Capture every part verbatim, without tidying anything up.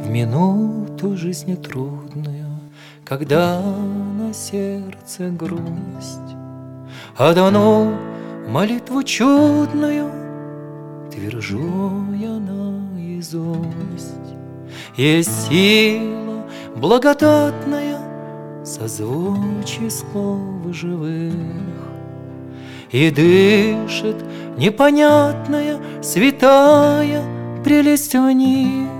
минуту жизни трудную, когда на сердце грусть, а давно молитву чудную твержу я наизусть. Есть сила благодатная созвучий слов живых, и дышит непонятная святая прелесть в них.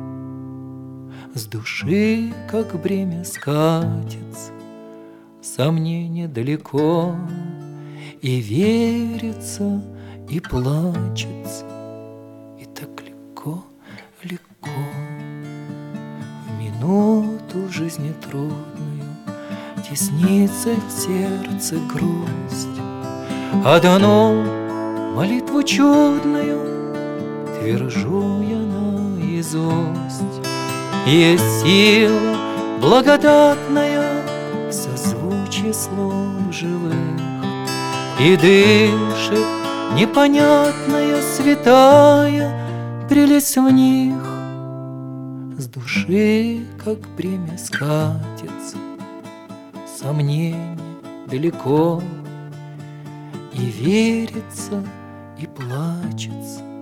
С души, как бремя, скатится сомнение далеко, и верится, и плачется, и так легко, легко. В минуту жизни трудную теснится в сердце грусть, а давно молитву чудную твержу я наизусть. Есть сила благодатная в созвучии слов живых, и дышит непонятная святая прелесть в них. С души, как бремя, скатится сомнение далеко, и верится, и плачется,